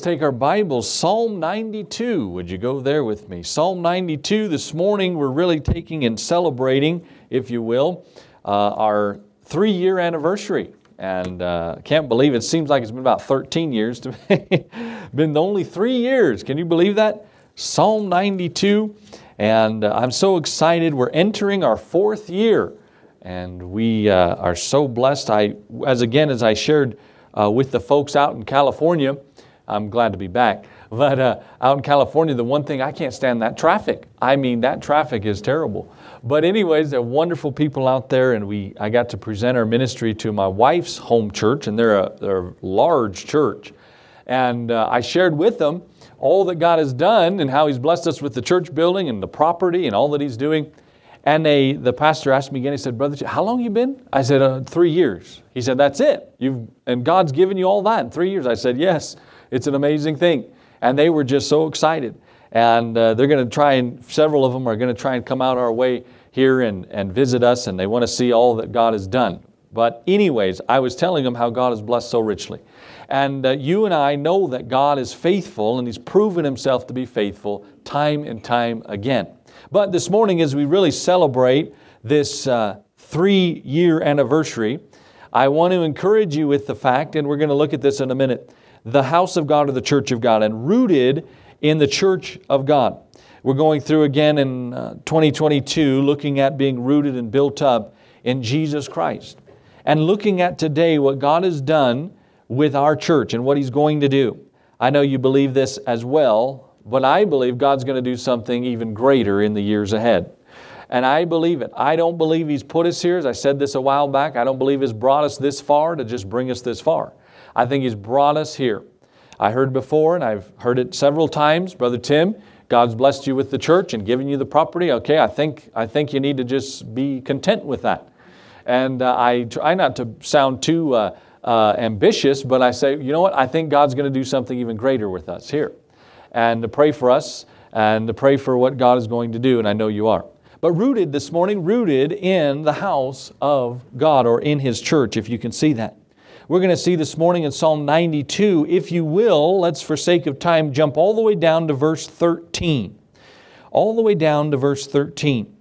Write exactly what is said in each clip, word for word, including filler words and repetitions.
let's take our Bibles. Psalm ninety-two. Would you go there with me? Psalm ninety-two. This morning we're really taking and celebrating, if you will, uh, our three-year anniversary. And uh, I can't believe it. Seems like it's been about thirteen years. To me. Been only three years. Can you believe that? Psalm ninety-two. And uh, I'm so excited. We're entering our fourth year. And we uh, are so blessed. I, as again, as I shared uh, with the folks out in California, I'm glad to be back. But uh, out in California, the one thing, I can't stand that traffic. I mean, that traffic is terrible. But anyways, they're wonderful people out there, and we I got to present our ministry to my wife's home church, and they're a, they're a large church. And uh, I shared with them all that God has done and how He's blessed us with the church building and the property and all that He's doing. And they, the pastor asked me again, he said, Brother, how long have you been? I said, uh, three years. He said, that's it. You've and God's given you all that in three years. I said, yes, it's an amazing thing. And they were just so excited. And uh, they're going to try and, several of them are going to try and come out our way here and, and visit us, and they want to see all that God has done. But anyways, I was telling them how God has blessed so richly. And uh, you and I know that God is faithful, and He's proven Himself to be faithful time and time again. But this morning, as we really celebrate this uh, three-year anniversary, I want to encourage you with the fact, and we're going to look at this in a minute, the house of God or the church of God, and rooted in the church of God. We're going through again in uh, twenty twenty-two, looking at being rooted and built up in Jesus Christ. And looking at today what God has done with our church and what He's going to do. I know you believe this as well, but I believe God's going to do something even greater in the years ahead. And I believe it. I don't believe He's put us here. As I said this a while back, I don't believe He's brought us this far to just bring us this far. I think He's brought us here. I heard before, and I've heard it several times, Brother Tim, God's blessed you with the church and given you the property. Okay, I think I think you need to just be content with that. And uh, I try not to sound too uh, uh, ambitious, but I say, you know what? I think God's going to do something even greater with us here. And to pray for us and to pray for what God is going to do, and I know you are. But rooted this morning, rooted in the house of God or in His church, if you can see that. We're going to see this morning in Psalm ninety-two. If you will, let's for sake of time jump all the way down to verse thirteen. All the way down to verse thirteen.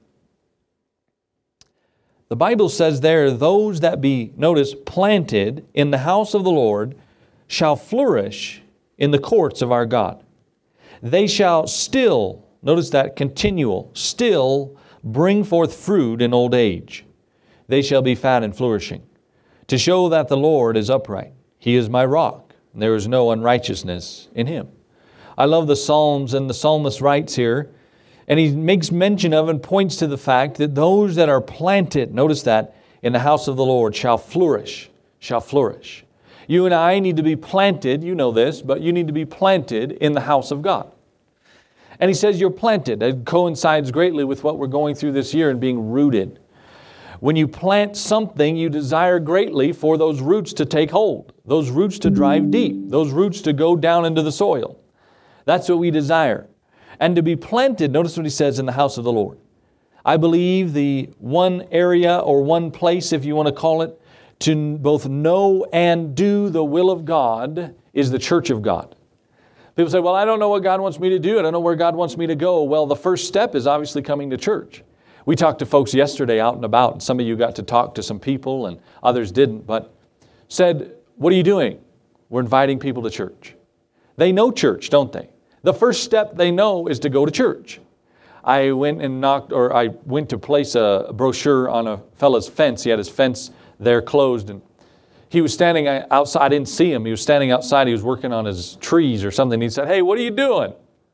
The Bible says there, those that be, notice, planted in the house of the Lord shall flourish in the courts of our God. They shall still, notice that, continual, still bring forth fruit in old age. They shall be fat and flourishing, to show that the Lord is upright. He is my rock, and there is no unrighteousness in Him. I love the Psalms, and the psalmist writes here, and he makes mention of and points to the fact that those that are planted, notice that, in the house of the Lord shall flourish, shall flourish. You and I need to be planted, you know this, but you need to be planted in the house of God. And he says you're planted. It coincides greatly with what we're going through this year and being rooted. When you plant something, you desire greatly for those roots to take hold, those roots to drive deep, those roots to go down into the soil. That's what we desire. And to be planted, notice what he says, in the house of the Lord. I believe the one area or one place, if you want to call it, to both know and do the will of God is the church of God. People say, well, I don't know what God wants me to do. I don't know where God wants me to go. Well, the first step is obviously coming to church. We talked to folks yesterday out and about, and some of you got to talk to some people and others didn't, but said, what are you doing? We're inviting people to church. They know church, don't they? The first step they know is to go to church. I went and knocked, or I went to place a brochure on a fellow's fence. He had his fence there closed, and he was standing outside. I didn't see him. He was standing outside. He was working on his trees or something. He said, hey, what are you doing?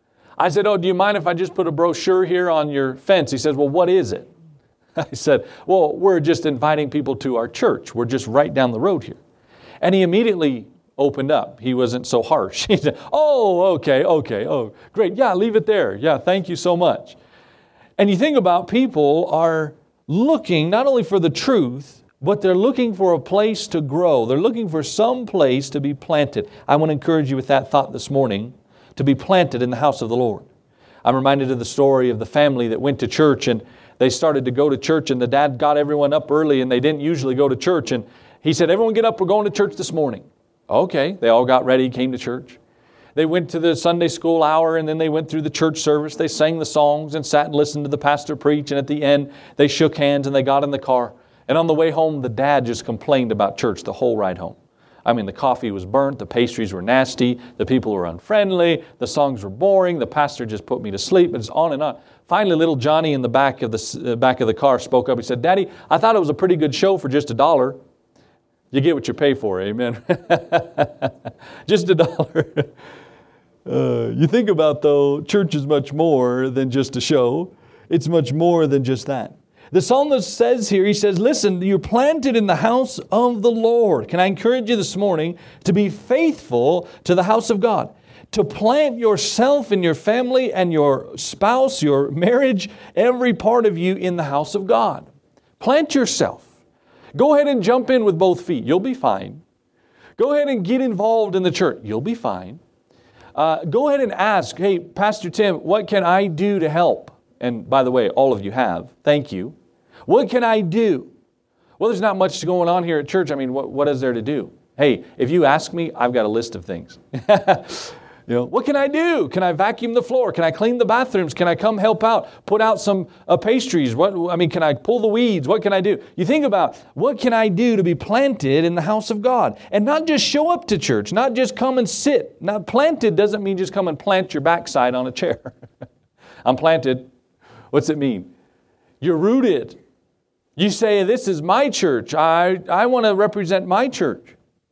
I said, oh, do you mind if I just put a brochure here on your fence? He says, well, what is it? I said, well, we're just inviting people to our church. We're just right down the road here. And he immediately opened up. He wasn't so harsh. He said, oh, okay, okay, oh, great. Yeah, leave it there. Yeah, thank you so much. And you think about people are looking not only for the truth, but they're looking for a place to grow. They're looking for some place to be planted. I want to encourage you with that thought this morning, to be planted in the house of the Lord. I'm reminded of the story of the family that went to church, and they started to go to church, and the dad got everyone up early, and they didn't usually go to church. And he said, everyone get up, we're going to church this morning. Okay, they all got ready, came to church. They went to the Sunday school hour, and then they went through the church service. They sang the songs and sat and listened to the pastor preach. And at the end, they shook hands and they got in the car. And on the way home, the dad just complained about church the whole ride home. I mean, the coffee was burnt, the pastries were nasty, the people were unfriendly, the songs were boring, the pastor just put me to sleep. It's on and on. Finally, little Johnny in the back of the uh, back of the car spoke up. He said, "Daddy, I thought it was a pretty good show for just a dollar." You get what you pay for, amen? Just a dollar. Uh, you think about, though, church is much more than just a show. It's much more than just that. The psalmist says here, he says, listen, you're planted in the house of the Lord. Can I encourage you this morning to be faithful to the house of God? To plant yourself and your family and your spouse, your marriage, every part of you in the house of God. Plant yourself. Go ahead and jump in with both feet. You'll be fine. Go ahead and get involved in the church. You'll be fine. Uh, go ahead and ask, hey, Pastor Tim, what can I do to help? And by the way, all of you have. Thank you. What can I do? Well, there's not much going on here at church. I mean, what, what is there to do? Hey, if you ask me, I've got a list of things. You know, what can I do? Can I vacuum the floor? Can I clean the bathrooms? Can I come help out? Put out some uh, pastries? What, I mean, can I pull the weeds? What can I do? You think about, what can I do to be planted in the house of God? And not just show up to church, not just come and sit. Now, planted doesn't mean just come and plant your backside on a chair. I'm planted. What's it mean? You're rooted. You say, this is my church. I, I want to represent my church.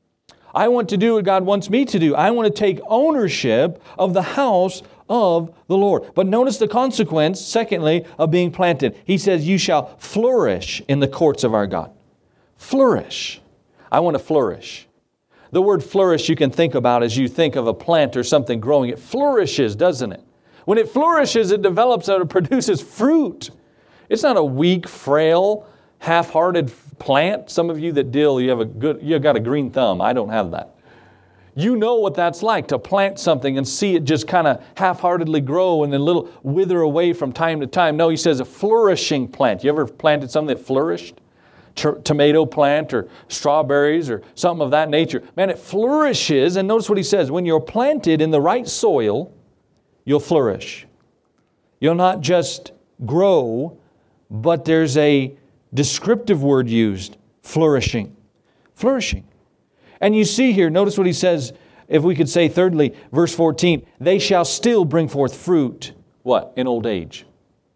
I want to do what God wants me to do. I want to take ownership of the house of the Lord. But notice the consequence, secondly, of being planted. He says, you shall flourish in the courts of our God. Flourish. I want to flourish. The word flourish you can think about as you think of a plant or something growing. It flourishes, doesn't it? When it flourishes, it develops and it produces fruit. It's not a weak, frail, half-hearted plant. Some of you that deal, you have a good, you got a green thumb. I don't have that. You know what that's like, to plant something and see it just kind of half-heartedly grow and then little wither away from time to time. No, he says a flourishing plant. You ever planted something that flourished? T- tomato plant or strawberries or something of that nature. Man, it flourishes. And notice what he says, when you're planted in the right soil, you'll flourish. You'll not just grow, but there's a descriptive word used, flourishing. Flourishing. And you see here, notice what he says, if we could say thirdly, verse fourteen, they shall still bring forth fruit, what? In old age.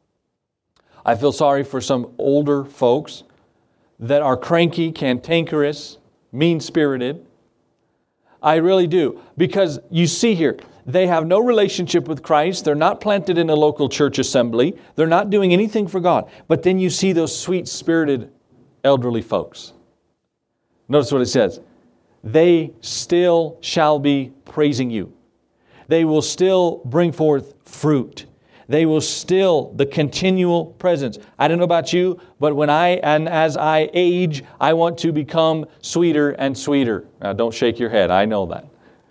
I feel sorry for some older folks that are cranky, cantankerous, mean-spirited. I really do. Because you see here, they have no relationship with Christ. They're not planted in a local church assembly. They're not doing anything for God. But then you see those sweet-spirited elderly folks. Notice what it says. They still shall be praising you. They will still bring forth fruit. They will still, the continual presence. I don't know about you, but when I, and as I age, I want to become sweeter and sweeter. Now, don't shake your head. I know that.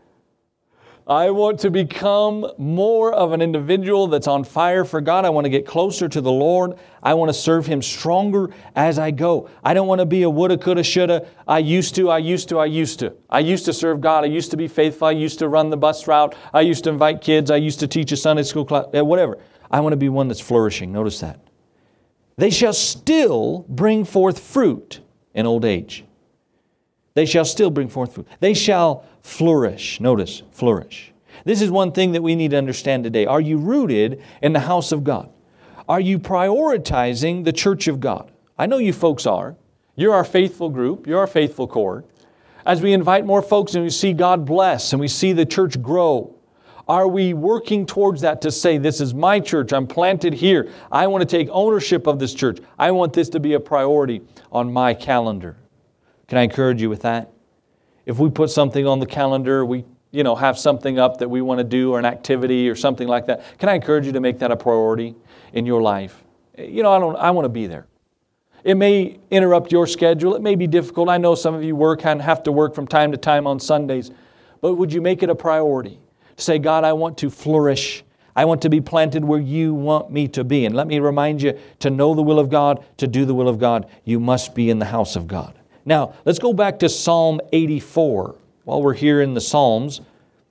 I want to become more of an individual that's on fire for God. I want to get closer to the Lord. I want to serve Him stronger as I go. I don't want to be a woulda, coulda, shoulda. I used to, I used to, I used to. I used to serve God. I used to be faithful. I used to run the bus route. I used to invite kids. I used to teach a Sunday school class, whatever. I want to be one that's flourishing. Notice that. They shall still bring forth fruit in old age. They shall still bring forth fruit. They shall flourish. Notice, flourish. This is one thing that we need to understand today. Are you rooted in the house of God? Are you prioritizing the church of God? I know you folks are. You're our faithful group. You're our faithful core. As we invite more folks and we see God bless and we see the church grow, are we working towards that to say, this is my church, I'm planted here, I want to take ownership of this church, I want this to be a priority on my calendar? Can I encourage you with that? If we put something on the calendar, we you know, have something up that we want to do or an activity or something like that, can I encourage you to make that a priority in your life? You know, I don't. I want to be there. It may interrupt your schedule. It may be difficult. I know some of you work and have to work from time to time on Sundays. But would you make it a priority? Say, God, I want to flourish. I want to be planted where you want me to be. And let me remind you, to know the will of God, to do the will of God, you must be in the house of God. Now, let's go back to Psalm eighty-four. While we're here in the Psalms,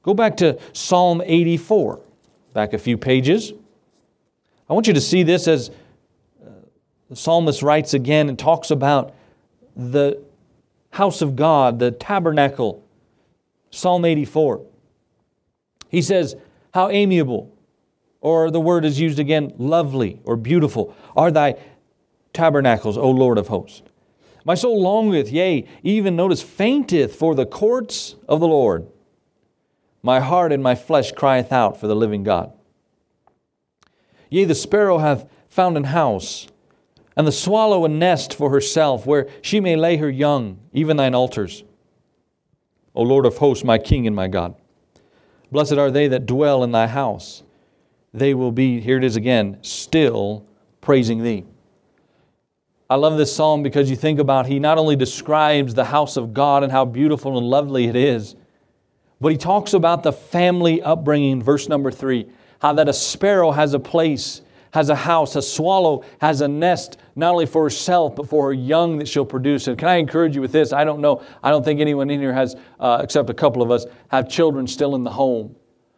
Go back to Psalm eighty-four, back a few pages. I want you to see this as the psalmist writes again and talks about the house of God, the tabernacle. Psalm eighty-four. He says, how amiable, or the word is used again, lovely or beautiful, are thy tabernacles, O Lord of hosts. My soul longeth, yea, even notice, fainteth for the courts of the Lord. My heart and my flesh crieth out for the living God. Yea, the sparrow hath found an house, and the swallow a nest for herself, where she may lay her young, even thine altars. O Lord of hosts, my King and my God. Blessed are they that dwell in thy house. They will be, here it is again, still praising thee. I love this psalm because you think about, he not only describes the house of God and how beautiful and lovely it is, but he talks about the family upbringing, verse number three, how that a sparrow has a place, has a house, a swallow has a nest, not only for herself, but for her young that she'll produce. And can I encourage you with this? I don't know, I don't think anyone in here has, uh, except a couple of us, have children still in the home.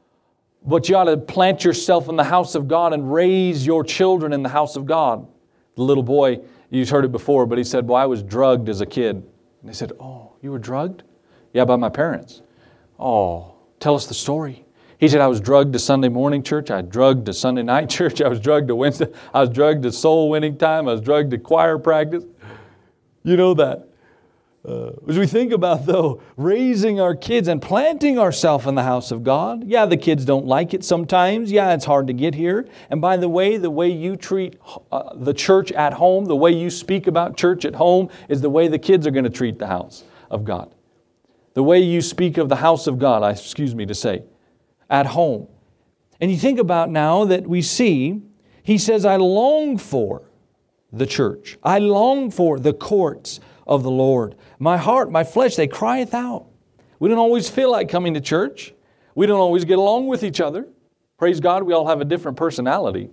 But you ought to plant yourself in the house of God and raise your children in the house of God. The little boy, you've heard it before, but he said, well, I was drugged as a kid. And they said, oh, you were drugged? Yeah, by my parents. Oh, tell us the story. He said, I was drugged to Sunday morning church. I was drugged to Sunday night church. I was drugged to Wednesday. I was drugged to soul winning time. I was drugged to choir practice. You know that. Uh, as we think about, though, raising our kids and planting ourselves in the house of God. Yeah, the kids don't like it sometimes. Yeah, it's hard to get here. And by the way, the way you treat uh, the church at home, the way you speak about church at home is the way the kids are going to treat the house of God. The way you speak of the house of God, I excuse me to say, at home. And you think about now that we see, he says, I long for the church. I long for the courts of the Lord. My heart, my flesh, they crieth out. We don't always feel like coming to church. We don't always get along with each other. Praise God, we all have a different personality.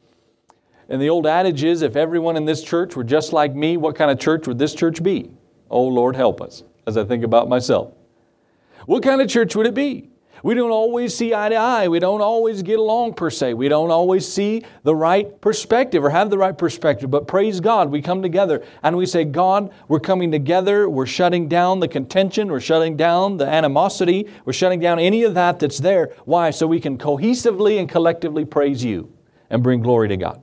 And the old adage is, if everyone in this church were just like me, what kind of church would this church be? Oh, Lord, help us, as I think about myself. What kind of church would it be? We don't always see eye to eye. We don't always get along per se. We don't always see the right perspective or have the right perspective. But praise God, we come together and we say, God, we're coming together. We're shutting down the contention. We're shutting down the animosity. We're shutting down any of that that's there. Why? So we can cohesively and collectively praise you and bring glory to God.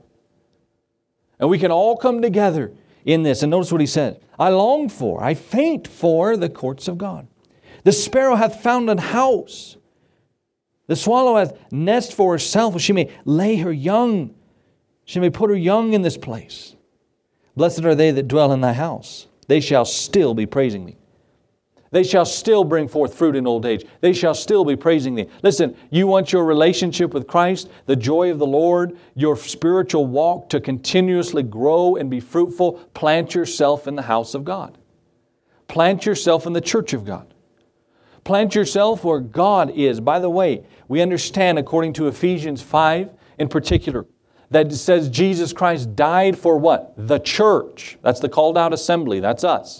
And we can all come together in this. And notice what he said. I long for, I faint for the courts of God. The sparrow hath found an house. The swallow hath nest for herself, where she may lay her young. She may put her young in this place. Blessed are they that dwell in thy house. They shall still be praising thee. They shall still bring forth fruit in old age. They shall still be praising thee. Listen, you want your relationship with Christ, the joy of the Lord, your spiritual walk to continuously grow and be fruitful. Plant yourself in the house of God. Plant yourself in the church of God. Plant yourself where God is. By the way, we understand according to Ephesians five in particular, that it says Jesus Christ died for what? The church. That's the called out assembly. That's us.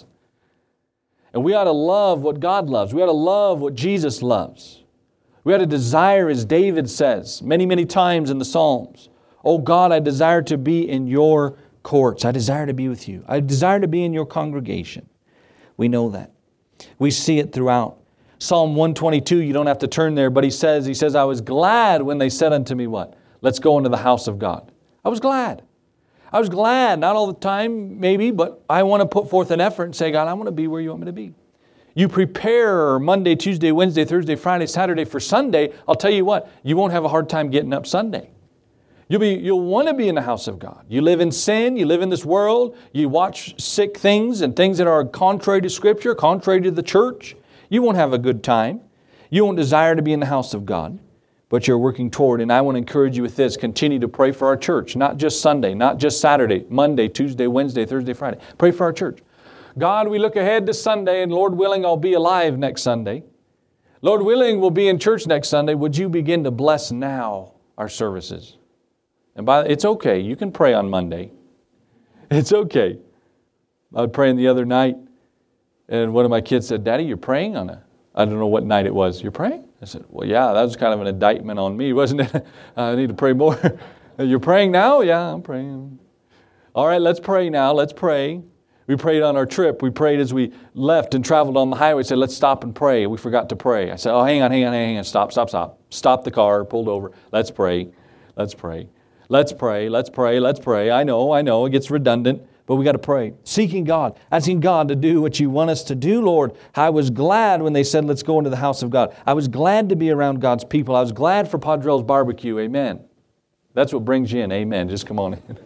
And we ought to love what God loves. We ought to love what Jesus loves. We ought to desire, as David says many, many times in the Psalms, oh God, I desire to be in your courts. I desire to be with you. I desire to be in your congregation. We know that. We see it throughout. Psalm one twenty-two, you don't have to turn there, but he says, he says, I was glad when they said unto me what? Let's go into the house of God. I was glad. I was glad, not all the time maybe, but I want to put forth an effort and say, God, I want to be where you want me to be. You prepare Monday, Tuesday, Wednesday, Thursday, Friday, Saturday for Sunday. I'll tell you what, you won't have a hard time getting up Sunday. You'll be, you'll want to be in the house of God. You live in sin, you live in this world, you watch sick things and things that are contrary to Scripture, contrary to the church. You won't have a good time. You won't desire to be in the house of God, but you're working toward. And I want to encourage you with this. Continue to pray for our church, not just Sunday, not just Saturday, Monday, Tuesday, Wednesday, Thursday, Friday. Pray for our church. God, we look ahead to Sunday, and Lord willing, I'll be alive next Sunday. Lord willing, we'll be in church next Sunday. Would you begin to bless now our services? And by it's okay. You can pray on Monday. It's okay. I was praying the other night, and one of my kids said, Daddy, you're praying on a, I don't know what night it was. You're praying? I said, well, yeah, that was kind of an indictment on me, wasn't it? I need to pray more. You're praying now? Yeah, I'm praying. All right, let's pray now. Let's pray. We prayed on our trip. We prayed as we left and traveled on the highway. We said, let's stop and pray. We forgot to pray. I said, oh, hang on, hang on, hang on. Stop, stop, stop. Stop the car, pulled over. Let's pray. Let's pray. Let's pray. Let's pray. Let's pray. I know, I know. It gets redundant. But we got to pray. Seeking God. Asking God to do what you want us to do, Lord. I was glad when they said, let's go into the house of God. I was glad to be around God's people. I was glad for Padrell's barbecue. Amen. That's what brings you in. Amen. Just come on in.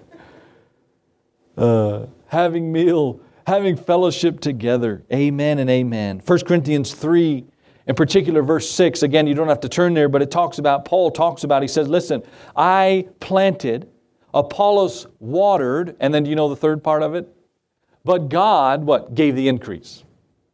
Uh, having meal, having fellowship together. Amen and amen. First Corinthians three, in particular verse six. Again, you don't have to turn there, but it talks about, Paul talks about, he says, listen, I planted, Apollos watered, and then do you know the third part of it? But God, what? Gave the increase.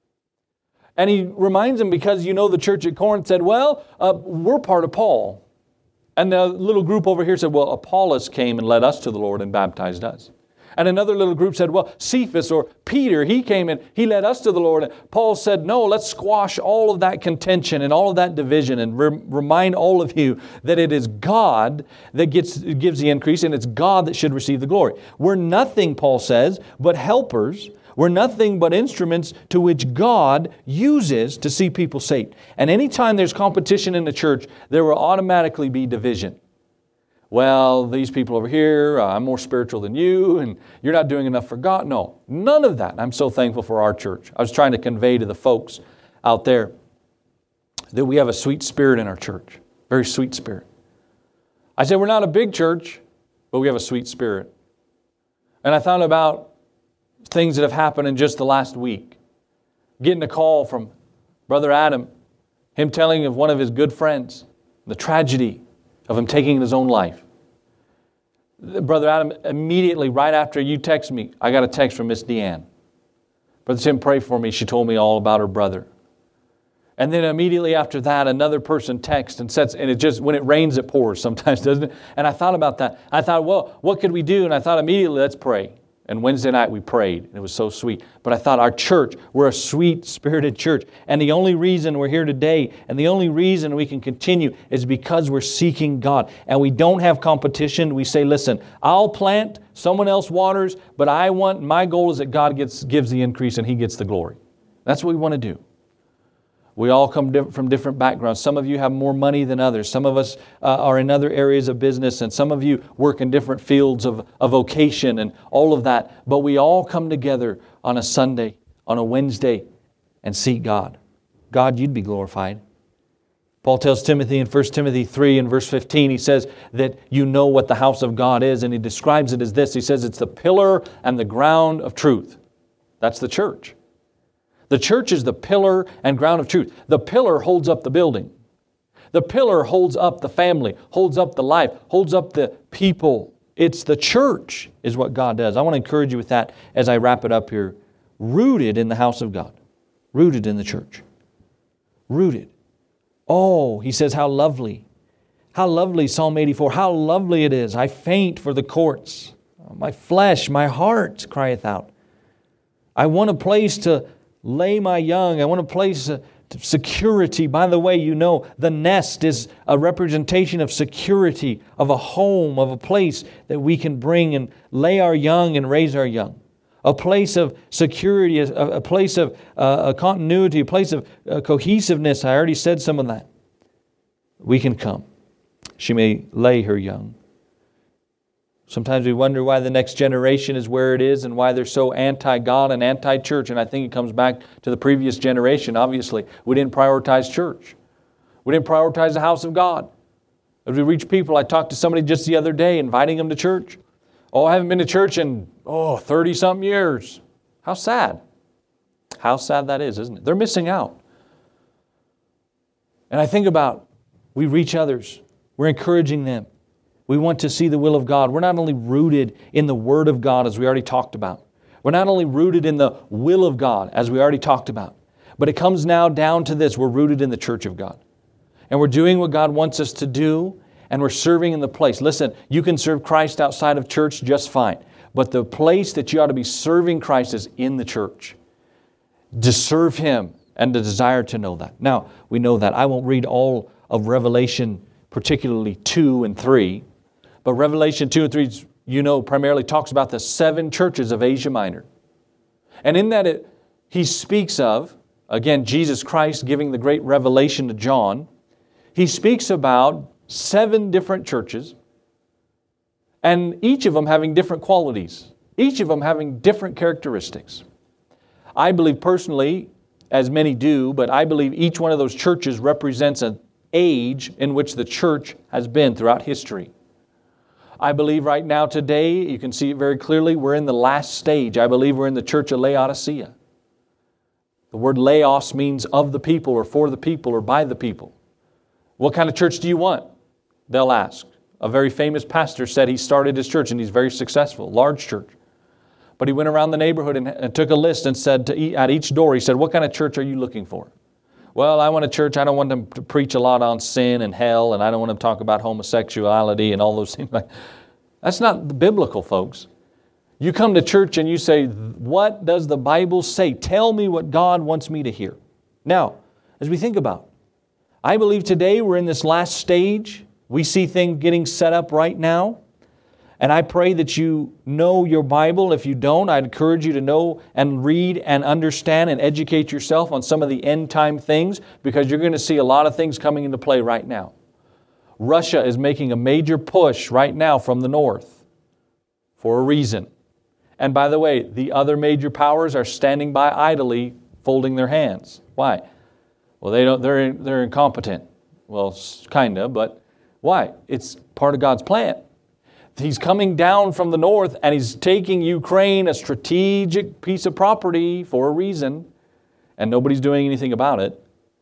And he reminds them because you know the church at Corinth said, well, uh, we're part of Paul. And the little group over here said, well, Apollos came and led us to the Lord and baptized us. And another little group said, well, Cephas or Peter, he came and he led us to the Lord. And Paul said, no, let's squash all of that contention and all of that division and re- remind all of you that it is God that gets gives the increase and it's God that should receive the glory. We're nothing, Paul says, but helpers. We're nothing but instruments to which God uses to see people saved. And anytime there's competition in the church, there will automatically be division. Well, these people over here, uh, I'm more spiritual than you, and you're not doing enough for God. No, none of that. I'm so thankful for our church. I was trying to convey to the folks out there that we have a sweet spirit in our church. Very sweet spirit. I said, we're not a big church, but we have a sweet spirit. And I thought about things that have happened in just the last week. Getting a call from Brother Adam, him telling of one of his good friends, the tragedy of him taking his own life. Brother Adam, immediately right after you text me, I got a text from Miss Deanne. Brother Tim, pray for me. She told me all about her brother. And then immediately after that, another person texts and says, and it just, when it rains, it pours sometimes, doesn't it? And I thought about that. I thought, well, what could we do? And I thought immediately, let's pray. And Wednesday night we prayed, and it was so sweet. But I thought our church, we're a sweet-spirited church. And the only reason we're here today, and the only reason we can continue is because we're seeking God. And we don't have competition. We say, listen, I'll plant, someone else waters, but I want, my goal is that God gets, gives the increase and He gets the glory. That's what we want to do. We all come diff- from different backgrounds. Some of you have more money than others. Some of us uh, are in other areas of business, and some of you work in different fields of, of vocation and all of that. But we all come together on a Sunday, on a Wednesday, and seek God. God, You'd be glorified. Paul tells Timothy in First Timothy three and verse fifteen, he says that you know what the house of God is, and he describes it as this. He says it's the pillar and the ground of truth. That's the church. The church is the pillar and ground of truth. The pillar holds up the building. The pillar holds up the family, holds up the life, holds up the people. It's the church is what God does. I want to encourage you with that as I wrap it up here. Rooted in the house of God. Rooted in the church. Rooted. Oh, he says, how lovely. How lovely, Psalm eighty-four. How lovely it is. I faint for the courts. My flesh, my heart crieth out. I want a place to lay my young. I want a place of security. By the way, you know, the nest is a representation of security, of a home, of a place that we can bring and lay our young and raise our young. A place of security, a, a place of uh, a continuity, a place of uh, cohesiveness. I already said some of that. We can come. She may lay her young. Sometimes we wonder why the next generation is where it is and why they're so anti-God and anti-church. And I think it comes back to the previous generation, obviously. We didn't prioritize church. We didn't prioritize the house of God. As we reach people, I talked to somebody just the other day, inviting them to church. Oh, I haven't been to church in, oh, thirty-something years. How sad. How sad that is, isn't it? They're missing out. And I think about, we reach others. We're encouraging them. We want to see the will of God. We're not only rooted in the Word of God, as we already talked about. We're not only rooted in the will of God, as we already talked about. But it comes now down to this. We're rooted in the church of God. And we're doing what God wants us to do, and we're serving in the place. Listen, you can serve Christ outside of church just fine. But the place that you ought to be serving Christ is in the church. To serve Him and the desire to know that. Now, we know that. I won't read all of Revelation, particularly two and three, but Revelation two and three, you know, primarily talks about the seven churches of Asia Minor. And in that it, he speaks of, again, Jesus Christ giving the great revelation to John. He speaks about seven different churches, and each of them having different qualities, each of them having different characteristics. I believe personally, as many do, but I believe each one of those churches represents an age in which the church has been throughout history. I believe right now today, you can see it very clearly, we're in the last stage. I believe we're in the church of Laodicea. The word laos means of the people or for the people or by the people. What kind of church do you want? They'll ask. A very famous pastor said he started his church and he's very successful, large church. But he went around the neighborhood and, and took a list and said to eat, at each door, he said, what kind of church are you looking for? Well, I want a church, I don't want them to preach a lot on sin and hell, and I don't want them to talk about homosexuality and all those things. That's not biblical, folks. You come to church and you say, what does the Bible say? Tell me what God wants me to hear. Now, as we think about it, I believe today we're in this last stage. We see things getting set up right now. And I pray that you know your Bible. If you don't, I'd encourage you to know and read and understand and educate yourself on some of the end time things, because you're going to see a lot of things coming into play right now. Russia is making a major push right now from the north for a reason. And by the way, the other major powers are standing by idly, folding their hands. Why? Well, they don't, they're, they're incompetent. Well, kind of, but why? It's part of God's plan. He's coming down from the north and He's taking Ukraine, a strategic piece of property, for a reason, and nobody's doing anything about it.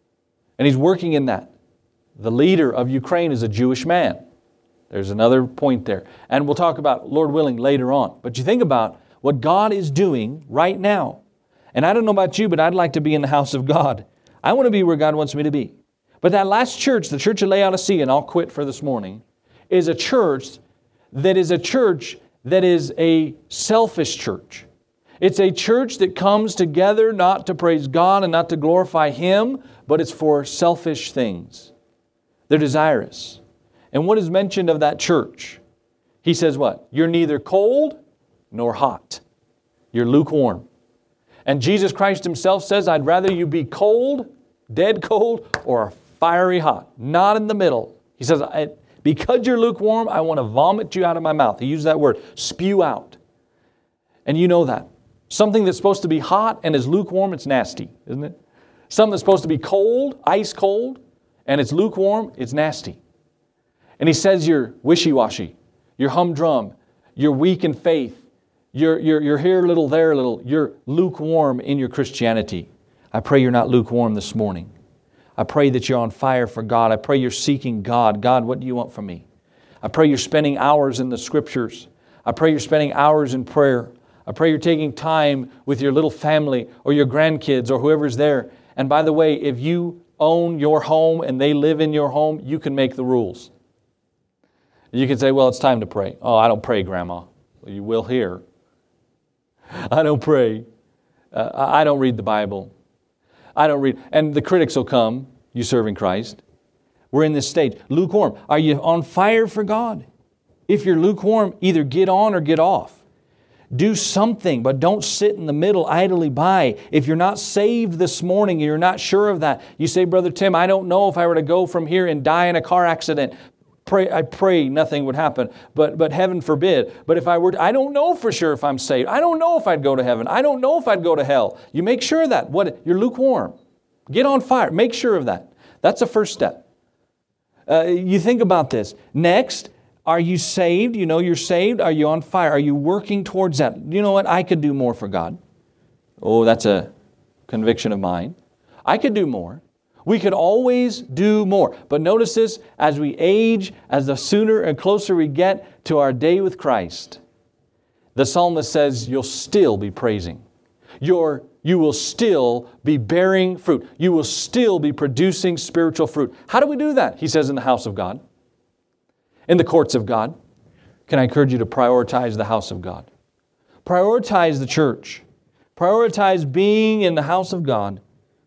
And He's working in that. The leader of Ukraine is a Jewish man. There's another point there. And we'll talk about, Lord willing, later on. But you think about what God is doing right now. And I don't know about you, but I'd like to be in the house of God. I want to be where God wants me to be. But that last church, the church of Laodicea, and I'll quit for this morning, is a church that is a church that is a selfish church. It's a church that comes together not to praise God and not to glorify Him, but it's for selfish things. They're desirous. And what is mentioned of that church? He says what? You're neither cold nor hot. You're lukewarm. And Jesus Christ Himself says, I'd rather you be cold, dead cold, or fiery hot. Not in the middle. He says, I, because you're lukewarm, I want to vomit you out of my mouth. He used that word, spew out. And you know that. Something that's supposed to be hot and is lukewarm, it's nasty, isn't it? Something that's supposed to be cold, ice cold, and it's lukewarm, it's nasty. And He says you're wishy-washy, you're humdrum, you're weak in faith, you're, you're, you're here a little, there a little, you're lukewarm in your Christianity. I pray you're not lukewarm this morning. I pray that you're on fire for God. I pray you're seeking God. God, what do you want from me? I pray you're spending hours in the Scriptures. I pray you're spending hours in prayer. I pray you're taking time with your little family or your grandkids or whoever's there. And by the way, if you own your home and they live in your home, you can make the rules. You can say, well, it's time to pray. Oh, I don't pray, Grandma. Well, you will here. I don't pray. Uh, I don't read the Bible. I don't read. And the critics will come, you serving Christ. We're in this stage. Lukewarm. Are you on fire for God? If you're lukewarm, either get on or get off. Do something, but don't sit in the middle idly by. If you're not saved this morning and you're not sure of that, you say, Brother Tim, I don't know if I were to go from here and die in a car accident. Pray, I pray nothing would happen, but but heaven forbid. But if I were to, I don't know for sure if I'm saved. I don't know if I'd go to heaven. I don't know if I'd go to hell. You make sure of that. What, you're lukewarm. Get on fire. Make sure of that. That's the first step. Uh, you think about this. Next, are you saved? You know you're saved. Are you on fire? Are you working towards that? You know what? I could do more for God. Oh, that's a conviction of mine. I could do more. We could always do more. But notice this, as we age, as the sooner and closer we get to our day with Christ, the psalmist says you'll still be praising. You're, you will still be bearing fruit. You will still be producing spiritual fruit. How do we do that? He says in the house of God, in the courts of God. Can I encourage you to prioritize the house of God? Prioritize the church. Prioritize being in the house of God.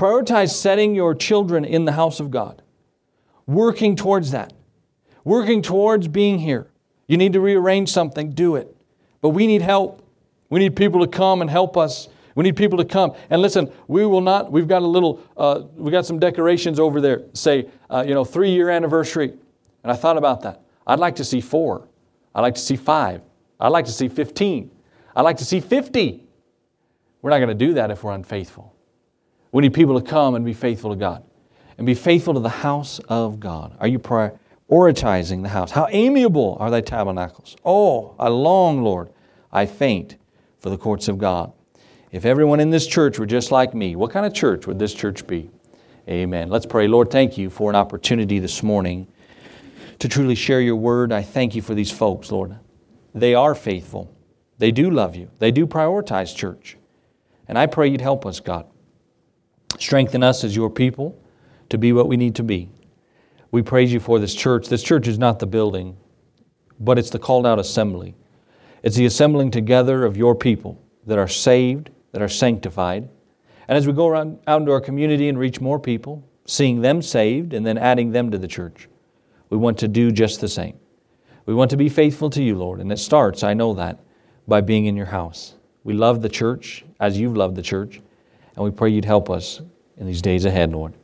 Prioritize setting your children in the house of God. Working towards that. Working towards being here. You need to rearrange something, do it. But we need help. We need people to come and help us. We need people to come. And listen, we will not, we've got a little, uh, we've got some decorations over there, say, uh, you know, three-year anniversary. And I thought about that. I'd like to see four. I'd like to see five. I'd like to see fifteen. I'd like to see fifty. We're not going to do that if we're unfaithful. We need people to come and be faithful to God. And be faithful to the house of God. Are you prioritizing the house? How amiable are thy tabernacles? Oh, I long, Lord, I faint for the courts of God. If everyone in this church were just like me, what kind of church would this church be? Amen. Let's pray. Lord, thank you for an opportunity this morning to truly share your word. I thank you for these folks, Lord. They are faithful. They do love you. They do prioritize church. And I pray you'd help us, God. Strengthen us as your people to be what we need to be. We praise you for this church. This church is not the building, but it's the called out assembly. It's the assembling together of your people that are saved, that are sanctified. And as we go around out into our community and reach more people, seeing them saved and then adding them to the church, we want to do just the same. We want to be faithful to you, Lord. And it starts, I know that, by being in your house. We love the church as you've loved the church. And we pray you'd help us in these days ahead, Lord.